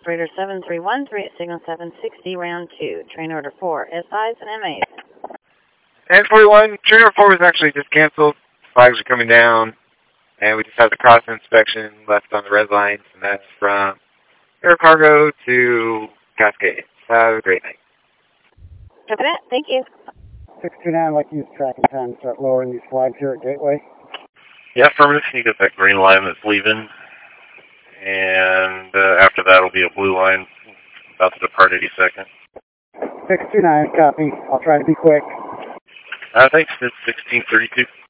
operator 7313 at signal 760, round 2. Train order 4, SIs and MAs. And 41, train order 4 was actually just canceled. Flags are coming down, and we just have the crossing inspection left on the red lines, and that's from Air Cargo to Cascade. Have a great night. Copy that. Thank you. 629, I'd like to use tracking time to start lowering these flags here at Gateway. Yeah, affirmative. You get that green line that's leaving. And after that will be a blue line about to depart 82nd. 629, copy. I'll try to be quick. Thanks. It's 1632.